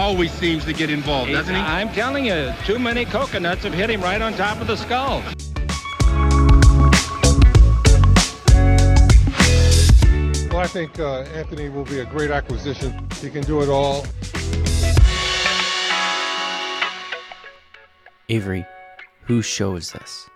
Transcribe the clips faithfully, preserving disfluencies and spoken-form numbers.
always seems to get involved, He- doesn't he? I'm telling you, too many coconuts have hit him right on top of the skull. Well, I think uh, Anthony will be a great acquisition. He can do it all. Avery, whose show is this?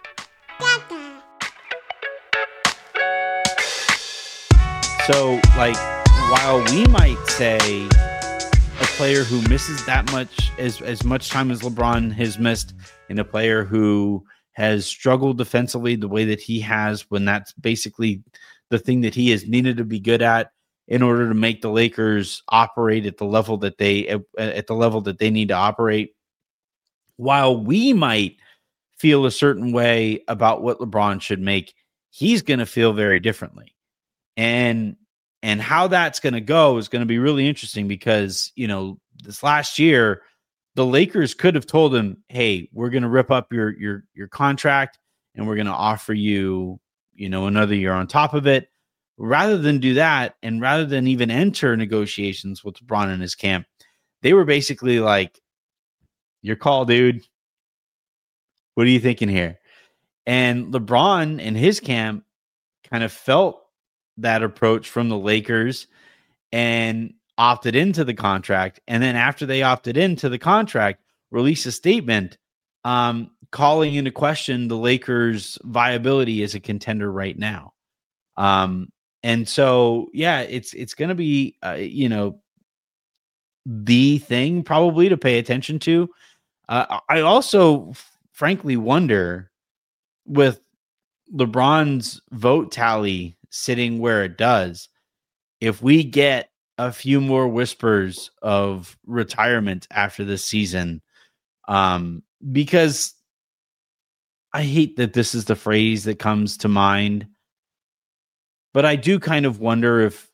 So, like, while we might say a player who misses that much, as, as much time as LeBron has missed, and a player who has struggled defensively the way that he has, when that's basically the thing that he has needed to be good at in order to make the Lakers operate at the level that they at, at the level that they need to operate. While we might feel a certain way about what LeBron should make, he's going to feel very differently. And and how that's going to go is going to be really interesting because, you know, this last year, the Lakers could have told him, hey, we're going to rip up your your your contract and we're going to offer you, you know, another year on top of it. Rather than do that, and rather than even enter negotiations with LeBron and his camp, they were basically like, your call, dude. What are you thinking here? And LeBron and his camp kind of felt that approach from the Lakers and opted into the contract. And then after they opted into the contract, released a statement um, calling into question the Lakers' viability as a contender right now. Um, and so, yeah, it's it's going to be, uh, you know, the thing probably to pay attention to. Uh, I also, frankly, wonder with LeBron's vote tally sitting where it does, if we get a few more whispers of retirement after this season, um, because I hate that this is the phrase that comes to mind, but I do kind of wonder if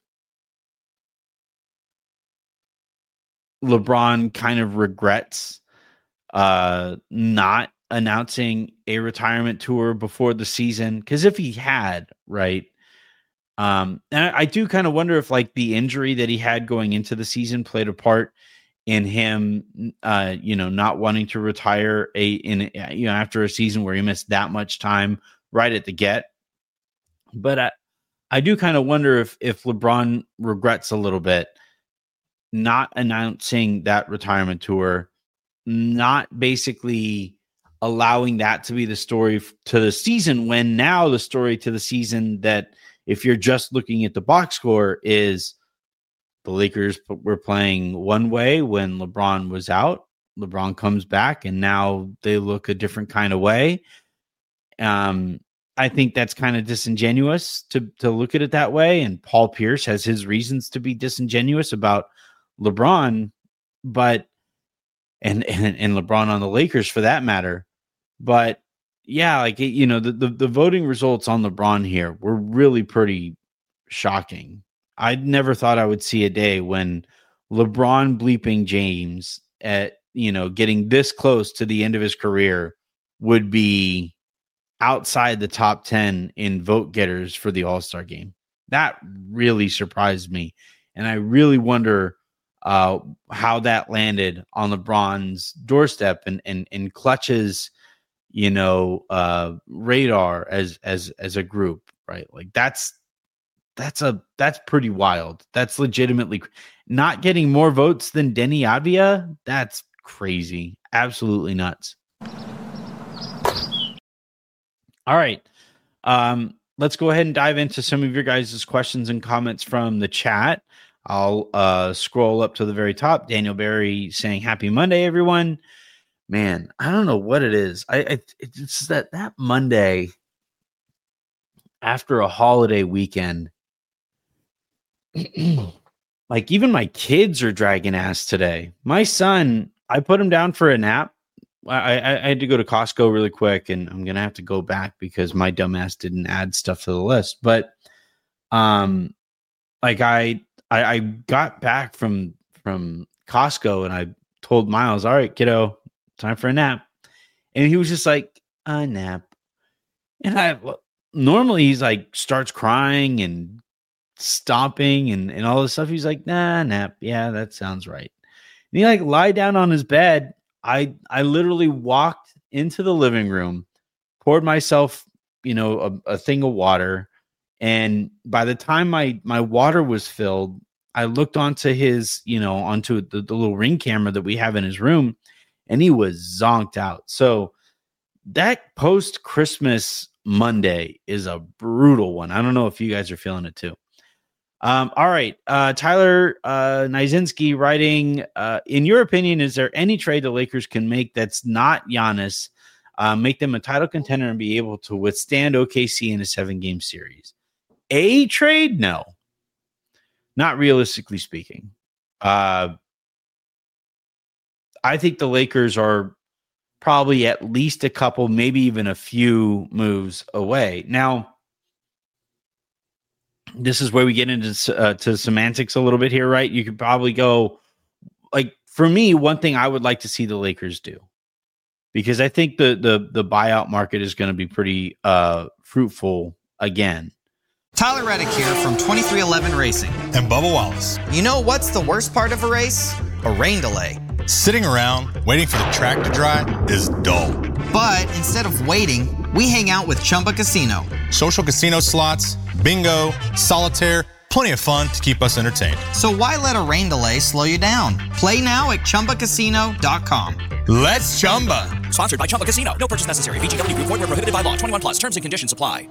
LeBron kind of regrets uh, not announcing a retirement tour before the season. Because if he had, right, um, and I, I do kind of wonder if like the injury that he had going into the season played a part in him, uh, you know, not wanting to retire a in you know after a season where he missed that much time right at the get. But I, I do kind of wonder if if LeBron regrets a little bit not announcing that retirement tour, not basically allowing that to be the story to the season, when now the story to the season, that if you're just looking at the box score, is the Lakers were playing one way when LeBron was out. LeBron comes back and now they look a different kind of way. Um, I think that's kind of disingenuous to, to look at it that way. And Paul Pierce has his reasons to be disingenuous about LeBron, but and, and and LeBron on the Lakers for that matter. But yeah, like, it, you know, the, the, the voting results on LeBron here were really pretty shocking. I never thought I would see a day when LeBron bleeping James at, you know, getting this close to the end of his career would be outside the top ten in vote getters for the All-Star game. That really surprised me. And I really wonder uh, how that landed on LeBron's doorstep and, and, and Clutch's, you know, uh, radar as, as, as a group, right? Like that's, that's a, that's pretty wild. That's legitimately not getting more votes than Denny Avdia. That's crazy. Absolutely nuts. All right. Um, let's go ahead and dive into some of your guys' questions and comments from the chat. I'll uh, scroll up to the very top. Daniel Berry saying, happy Monday, everyone. Man, I don't know what it is. I, I It's that, that Monday after a holiday weekend, like even my kids are dragging ass today. My son, I put him down for a nap. I, I, I had to go to Costco really quick, and I'm gonna have to go back because my dumbass didn't add stuff to the list. But, um, like I, I, I got back from from Costco, and I told Miles, "All right, kiddo, time for a nap," and he was just like, "A nap," and I normally he's like starts crying and stomping and and all this stuff. He's like, "Nah, nap, yeah, that sounds right." And he like lied down on his bed. I I literally walked into the living room, poured myself, you know, a, a thing of water. And by the time my my water was filled, I looked onto his, you know, onto the, the little Ring camera that we have in his room, and he was zonked out. So that post-Christmas Monday is a brutal one. I don't know if you guys are feeling it too. Um, all right. Uh, Tyler uh, Nizinski writing, uh, in your opinion, is there any trade the Lakers can make that's not Giannis, uh, make them a title contender and be able to withstand O K C in a seven-game series? A trade? No. Not realistically speaking. Uh, I think the Lakers are probably at least a couple, maybe even a few moves away. Now, this is where we get into uh, to semantics a little bit here, right? You could probably go, like, for me, one thing I would like to see the Lakers do, because I think the the the buyout market is going to be pretty uh, fruitful again. Tyler Reddick here from twenty-three eleven Racing. And Bubba Wallace. You know what's the worst part of a race? A rain delay. Sitting around waiting for the track to dry is dull. But instead of waiting, we hang out with Chumba Casino. Social casino slots, bingo, solitaire, plenty of fun to keep us entertained. So why let a rain delay slow you down? Play now at Chumba Casino dot com. Let's Chumba. Sponsored by Chumba Casino. No purchase necessary. V G W Group. Void where prohibited by law. twenty-one plus. Terms and conditions apply.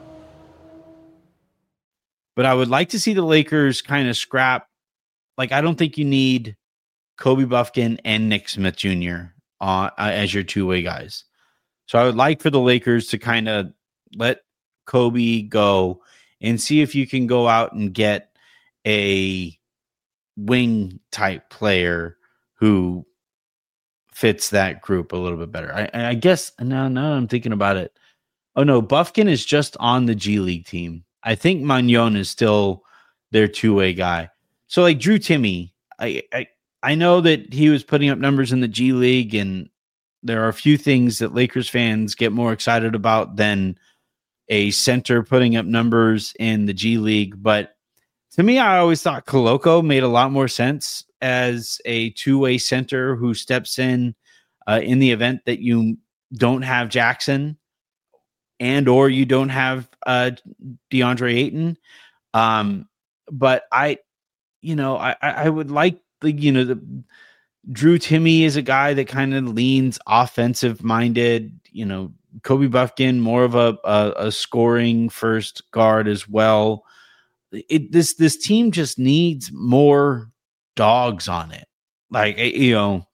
But I would like to see the Lakers kind of scrap. Like, I don't think you need Kobe Buffkin and Nick Smith Junior Uh, as your two-way guys. So I would like for the Lakers to kind of let Kobe go and see if you can go out and get a wing type player who fits that group a little bit better. I, I guess now, now I'm thinking about it. Oh no, Buffkin is just on the G League team. I think Magnon is still their two-way guy. So like Drew Timmy, I, I I know that he was putting up numbers in the G League, and there are a few things that Lakers fans get more excited about than a center putting up numbers in the G League. But to me, I always thought Koloko made a lot more sense as a two-way center who steps in uh, in the event that you don't have Jackson and or you don't have uh, DeAndre Ayton. Um, but I, you know, I, I would like the, you know, the Drew Timmy is a guy that kind of leans offensive minded, you know, Kobe Buffkin, more of a, a, a scoring first guard as well. It, this, this team just needs more dogs on it. Like, you know,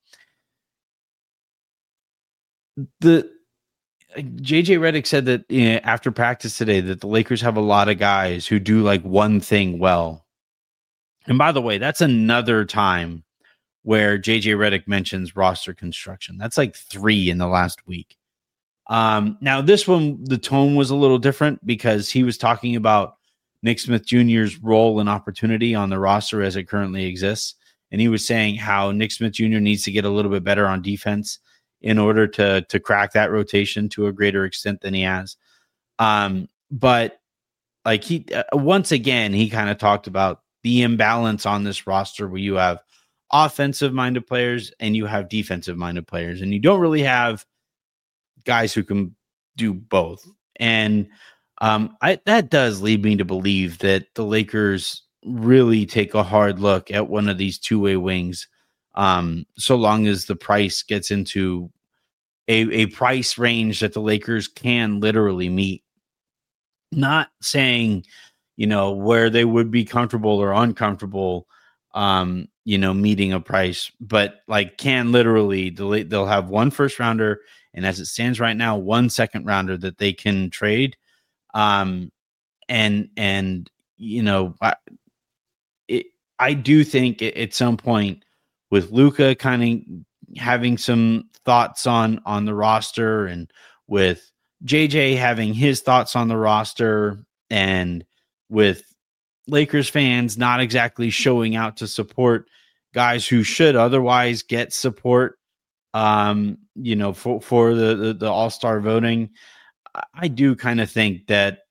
the J J Redick said that, you know, after practice today that the Lakers have a lot of guys who do like one thing well. And by the way, that's another time where J J Redick mentions roster construction. That's like three in the last week. Um, now, this one, the tone was a little different because he was talking about Nick Smith Junior's role and opportunity on the roster as it currently exists. And he was saying how Nick Smith Junior needs to get a little bit better on defense in order to, to crack that rotation to a greater extent than he has. Um, but like he, uh, once again, he kind of talked about the imbalance on this roster where you have offensive minded players and you have defensive minded players, and you don't really have guys who can do both. And um, I, that does lead me to believe that the Lakers really take a hard look at one of these two-way wings. Um, so long as the price gets into a, a price range that the Lakers can literally meet. Not saying, you know, where they would be comfortable or uncomfortable, um, you know, meeting a price, but like can literally, they'll have one first rounder, and as it stands right now, one second rounder that they can trade. Um, and, and, you know, I, it, I do think at some point with Luka kind of having some thoughts on, on the roster, and with J J having his thoughts on the roster, and with Lakers fans not exactly showing out to support guys who should otherwise get support, um, you know, for, for the, the, the all-star voting, I do kind of think that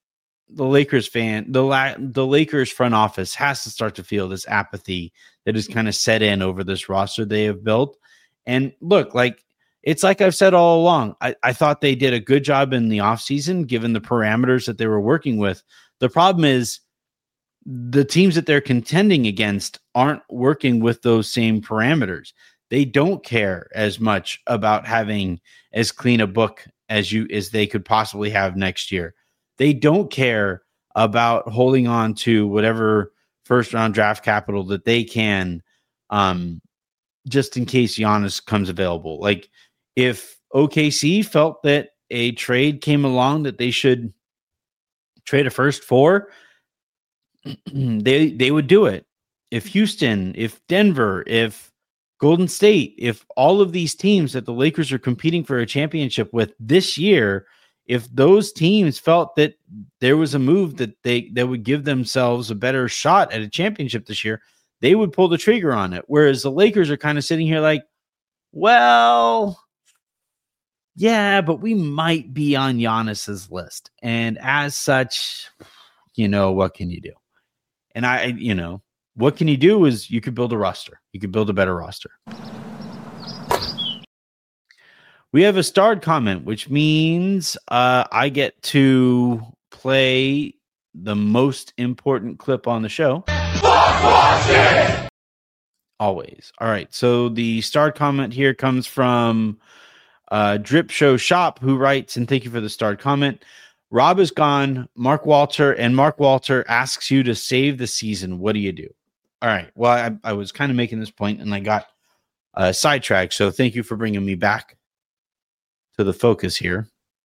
the Lakers fan, the La- the Lakers front office has to start to feel this apathy that is kind of set in over this roster they have built. And look, like it's like I've said all along, I, I thought they did a good job in the offseason given the parameters that they were working with. The problem is the teams that they're contending against aren't working with those same parameters. They don't care as much about having as clean a book as you as they could possibly have next year. They don't care about holding on to whatever first round draft capital that they can, um, just in case Giannis comes available. Like if O K C felt that a trade came along that they should trade a first for, they they would do it. If Houston, if Denver, if Golden State, if all of these teams that the Lakers are competing for a championship with this year, if those teams felt that there was a move that they that would give themselves a better shot at a championship this year, they would pull the trigger on it. Whereas the Lakers are kind of sitting here like, well, yeah, but we might be on Giannis's list. And as such, you know, what can you do? And I, you know, what can you do is you could build a roster. You could build a better roster. We have a starred comment, which means uh, I get to play the most important clip on the show. Always. All right. So the starred comment here comes from uh, Drip Show Shop, who writes, and thank you for the starred comment. Rob is gone. Mark Walter and Mark Walter asks you to save the season. What do you do? All right. Well, I, I was kind of making this point and I got uh, sidetracked. So thank you for bringing me back to the focus here.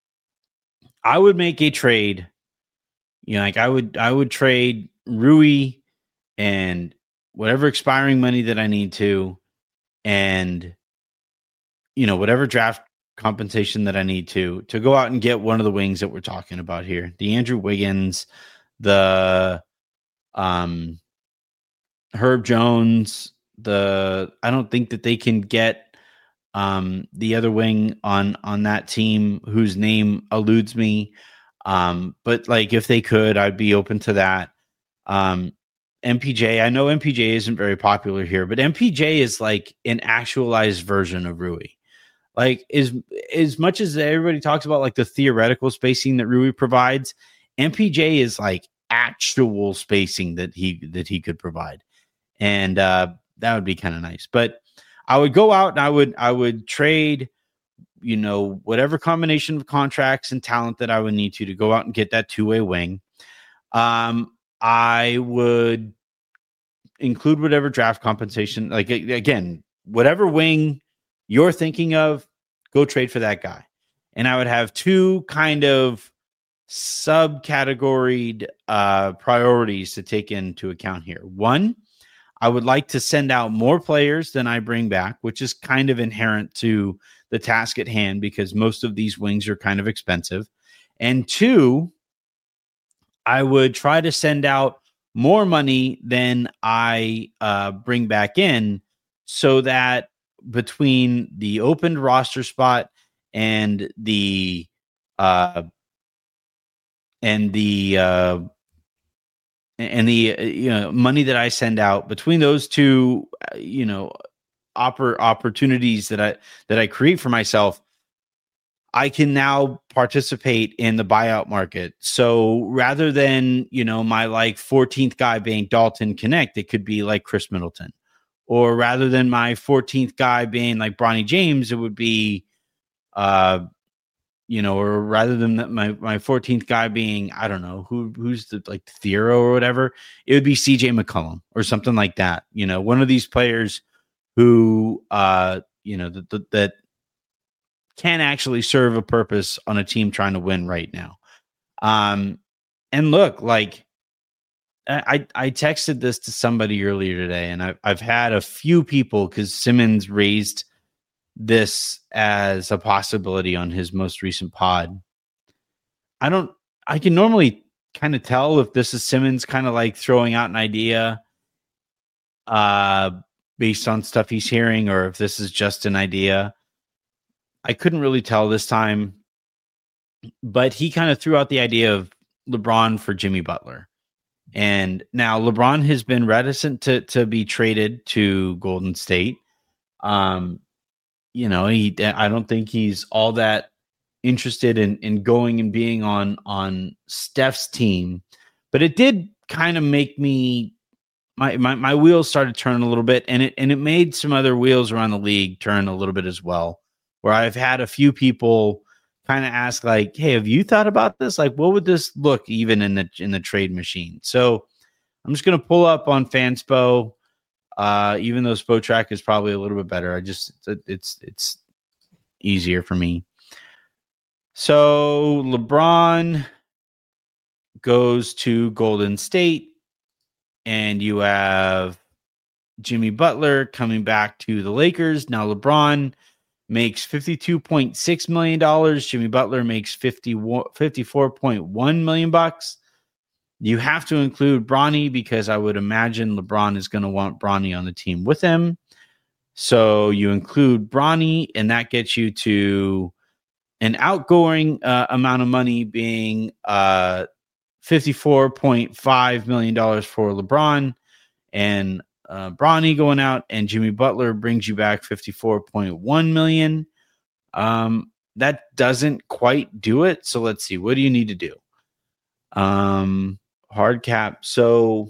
I would make a trade. You know, like I would, I would trade Rui and whatever expiring money that I need to, and you know, whatever draft compensation that I need to, to go out and get one of the wings that we're talking about here. The Andrew Wiggins, the, um, Herb Jones, the, I don't think that they can get, um, the other wing on, on that team whose name eludes me. Um, but like, if they could, I'd be open to that. Um, M P J, I know M P J isn't very popular here, but M P J is like an actualized version of Rui. Like as, as much as everybody talks about like the theoretical spacing that Rui provides, M P J is like actual spacing that he, that he could provide. And, uh, that would be kind of nice, but I would go out and I would, I would trade, you know, whatever combination of contracts and talent that I would need to, to go out and get that two-way wing. Um, I would include whatever draft compensation, like again, whatever wing you're thinking of, go trade for that guy. And I would have two kind of subcategoried uh, priorities to take into account here. One, I would like to send out more players than I bring back, which is kind of inherent to the task at hand because most of these wings are kind of expensive. And two, I would try to send out more money than I uh, bring back in so that between the opened roster spot and the uh, and the uh, and the uh, you know money that I send out, between those two, uh, you know, oppor- opportunities that I that I create for myself, I can now participate in the buyout market. So rather than, you know, my like fourteenth guy being Dalton Connect, it could be like Chris Middleton. Or rather than my fourteenth guy being like Bronny James, it would be, uh, you know, or rather than my, my fourteenth guy being, I don't know, who who's the like Theoro or whatever, it would be C J McCollum or something like that. You know, one of these players who, uh, you know, that, that, that can actually serve a purpose on a team trying to win right now. Um, and look, like I, I texted this to somebody earlier today, and I've, I've had a few people, because Simmons raised this as a possibility on his most recent pod. I don't, I can normally kind of tell if this is Simmons kind of like throwing out an idea uh, based on stuff he's hearing, or if this is just an idea. I couldn't really tell this time, but he kind of threw out the idea of LeBron for Jimmy Butler. And now LeBron has been reticent to to be traded to Golden State. Um, you know, he I don't think he's all that interested in in going and being on on Steph's team. But it did kind of make me my my my wheels started turning a little bit, and it and it made some other wheels around the league turn a little bit as well. Where I've had a few people kind of ask, like, "Hey, have you thought about this? Like, what would this look even in the in the trade machine?" So I'm just gonna pull up on Fanspo, uh, even though Spotrac is probably a little bit better. I just it's it's easier for me. So LeBron goes to Golden State, and you have Jimmy Butler coming back to the Lakers. Now LeBron makes fifty-two point six million dollars. Jimmy Butler makes fifty-four point one million bucks. You have to include Bronny because I would imagine LeBron is going to want Bronny on the team with him. So you include Bronny, and that gets you to an outgoing uh, amount of money being uh, fifty-four point five million dollars for LeBron, and uh, Bronny going out, and Jimmy Butler brings you back fifty-four point one million dollars. Um, that doesn't quite do it. So let's see. What do you need to do? Um, hard cap. So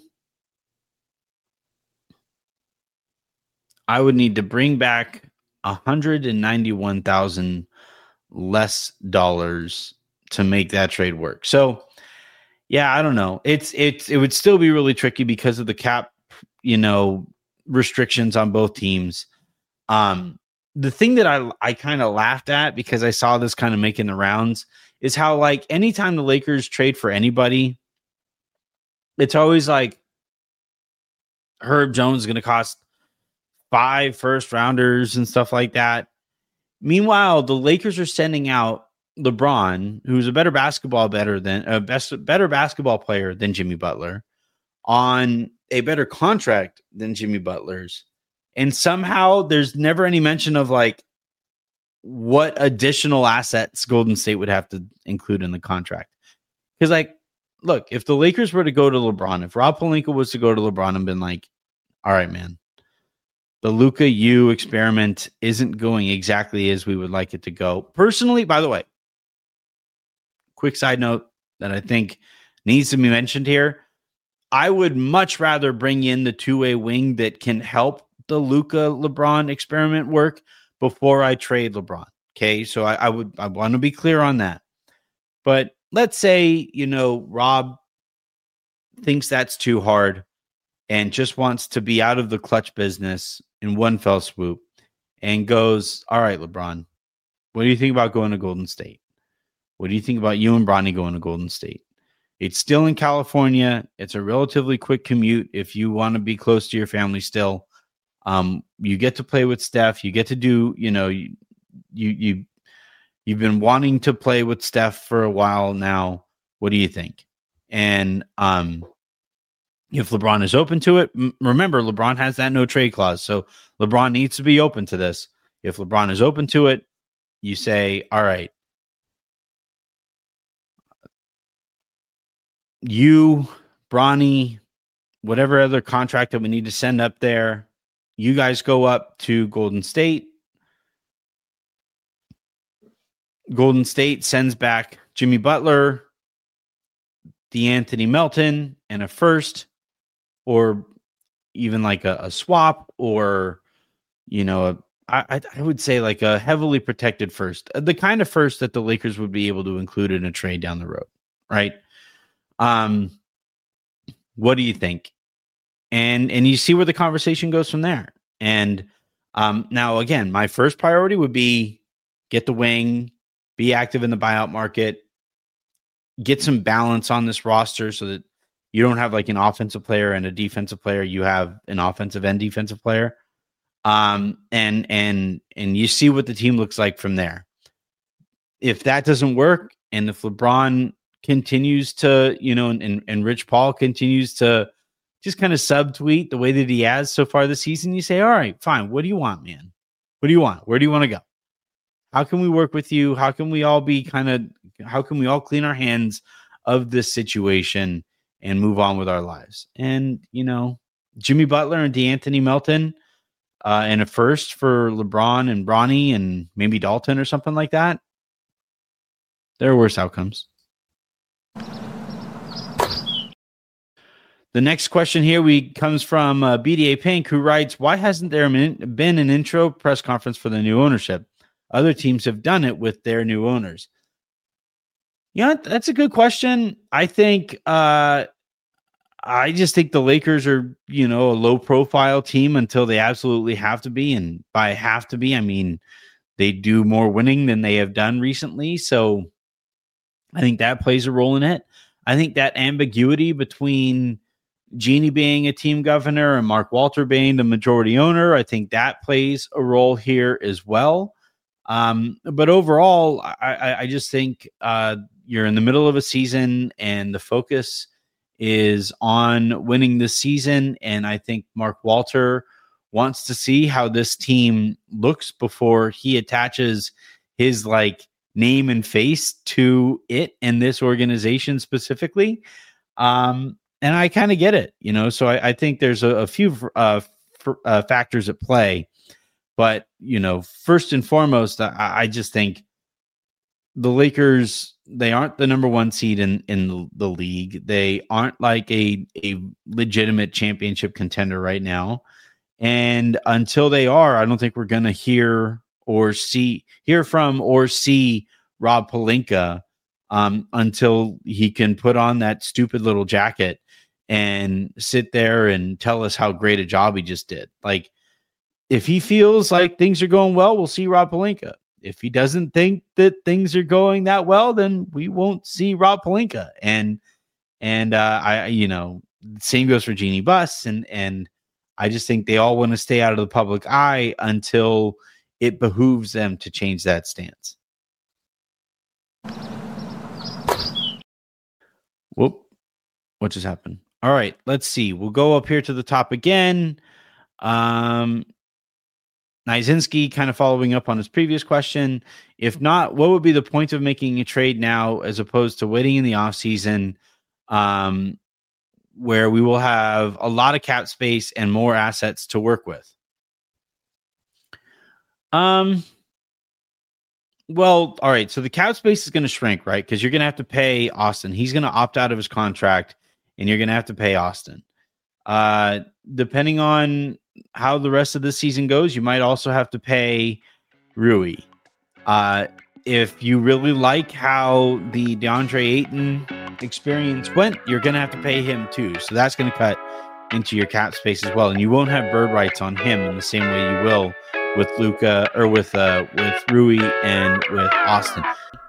I would need to bring back one hundred ninety-one thousand less dollars to make that trade work. So yeah, I don't know. It's it's it would still be really tricky because of the cap, you know, restrictions on both teams. Um, the thing that I I kind of laughed at because I saw this kind of making the rounds is how, like, anytime the Lakers trade for anybody, it's always like Herb Jones is going to cost five first rounders and stuff like that. Meanwhile, the Lakers are sending out LeBron, who's a better basketball better than a best better basketball player than Jimmy Butler, on a better contract than Jimmy Butler's. And somehow there's never any mention of, like, what additional assets Golden State would have to include in the contract. Because, like, look, if the Lakers were to go to LeBron, if Rob Pelinka was to go to LeBron and been like, all right, man, the Luka U experiment isn't going exactly as we would like it to go. Personally, by the way, quick side note that I think needs to be mentioned here. I would much rather bring in the two-way wing that can help the Luka LeBron experiment work before I trade LeBron. Okay. So I, I would, I want to be clear on that. But let's say, you know, Rob thinks that's too hard and just wants to be out of the clutch business in one fell swoop and goes, all right, LeBron, what do you think about going to Golden State? What do you think about you and Bronny going to Golden State? It's still in California. It's a relatively quick commute if you want to be close to your family still. Um, you get to play with Steph. You get to do, you know, you, you, you, you've been wanting to play with Steph for a while now. What do you think? And, um, if LeBron is open to it, m- remember, LeBron has that no trade clause. So LeBron needs to be open to this. If LeBron is open to it, you say, all right, you, Bronny, whatever other contract that we need to send up there, you guys go up to Golden State. Golden State sends back Jimmy Butler, DeAnthony Melton, and a first, or even like a, a swap, or, you know, a, I, I would say like a heavily protected first, the kind of first that the Lakers would be able to include in a trade down the road, right? Um, what do you think? And and you see where the conversation goes from there. And um, now, again, my first priority would be get the wing, be active in the buyout market, get some balance on this roster so that you don't have like an offensive player and a defensive player. You have an offensive and defensive player. Um, and and and you see what the team looks like from there. If that doesn't work, and if LeBron continues to, you know, and, and Rich Paul continues to just kind of subtweet the way that he has so far this season, you say, all right, fine. What do you want, man? What do you want? Where do you want to go? How can we work with you? How can we all be kind of, how can we all clean our hands of this situation and move on with our lives. And, you know, Jimmy Butler and DeAnthony Melton uh, and a first for LeBron and Bronny and maybe Dalton or something like that. There are worse outcomes. The next question here we comes from uh, B D A Pink, who writes, why hasn't there been an intro press conference for the new ownership? Other teams have done it with their new owners. Yeah, that's a good question. I think, uh, I just think the Lakers are, you know, a low profile team until they absolutely have to be. And by have to be, I mean, they do more winning than they have done recently. So I think that plays a role in it. I think that ambiguity between Jeannie being a team governor and Mark Walter being the majority owner, I think that plays a role here as well. Um, but overall, I, I, I just think uh, you're in the middle of a season and the focus is on winning this season. And I think Mark Walter wants to see how this team looks before he attaches his like name and face to it and this organization specifically. Um, And I kind of get it, you know, so I, I think there's a, a few uh, f- uh, factors at play. But, you know, first and foremost, I, I just think the Lakers, they aren't the number one seed in, in the, the league. They aren't like a, a legitimate championship contender right now. And until they are, I don't think we're going to hear or see, hear from or see Rob Pelinka um, until he can put on that stupid little jacket and sit there and tell us how great a job he just did. Like, if he feels like things are going well, we'll see Rob Pelinka. If he doesn't think that things are going that well, then we won't see Rob Pelinka. And, and, uh, I, you know, same goes for Jeannie Buss. And, and I just think they all want to stay out of the public eye until it behooves them to change that stance. Whoop. What just happened? All right, let's see. We'll go up here to the top again. Um, Nizinski kind of following up on his previous question. If not, what would be the point of making a trade now as opposed to waiting in the offseason um, where we will have a lot of cap space and more assets to work with? Um. Well, all right. So the cap space is going to shrink, right? Because you're going to have to pay Austin. He's going to opt out of his contract. And you're going to have to pay Austin. Uh, depending on how the rest of the season goes, you might also have to pay Rui. Uh, if you really like how the DeAndre Ayton experience went, you're going to have to pay him too. So that's going to cut into your cap space as well. And you won't have bird rights on him in the same way you will with Luka or with uh, with Rui and with Austin.